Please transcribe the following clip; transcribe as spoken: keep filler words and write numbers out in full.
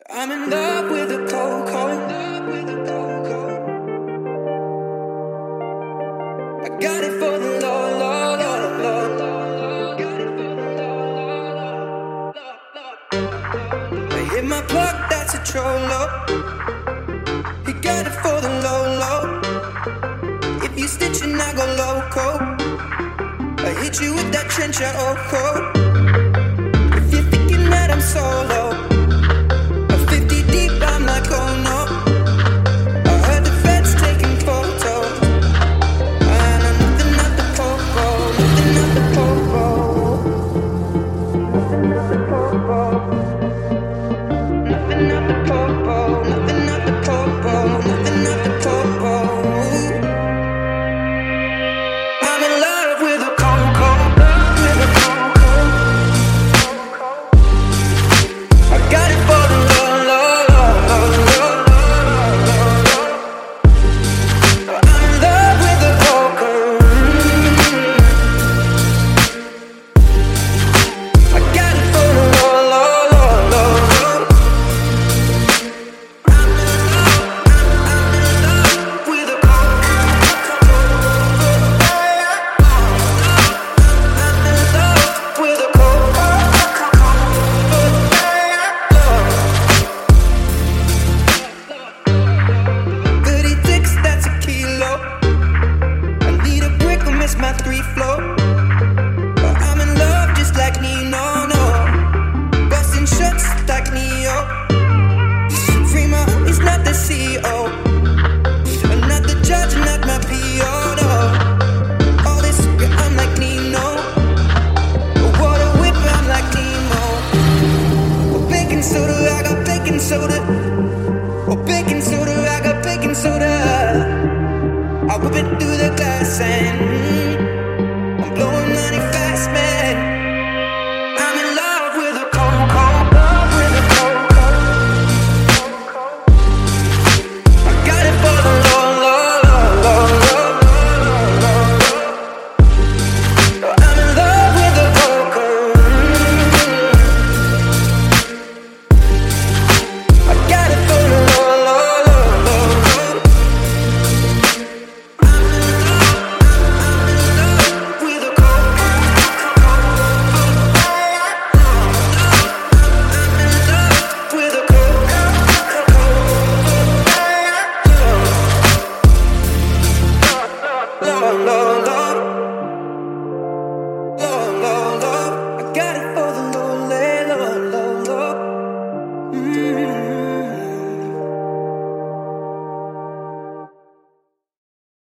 I'm in love with a cold, cold. I got it for the low, low, low, low. I hit my plug, that's a trollo. He got it for the low, low. If you stitching, I go loco. I hit you with that trencher, oh, oh. If you're thinking that I'm solo, fifty deep, I'm like, oh no. I heard the feds taking photos. I know nothing at the popo, nothing at the popo. Nothing at the popo, nothing at the popo, nothing at the popo. I'm in love with a coco, with a coco. I got it for the love. My three flow, but I'm in love just like Nino, no. Busting shots like Neo. Free my homies, not the C E O. I'm not the judge, not my P O, no. All this, yeah, I'm like Nino. Water whip, I'm like Nemo. Oh, baking soda, I got baking soda. Oh, baking soda, I got baking soda. I whip it through the glass and I'm blowing money fast, man. I'm in love with a cold, cold, love with a cold, cold. I got it for the low, low, low, low, low. I'm in love with a cold, cold. I got it for the low, low, low, low. Low, low, low. Low, low, low. I got it for the low, low, low, low. Mm-hmm.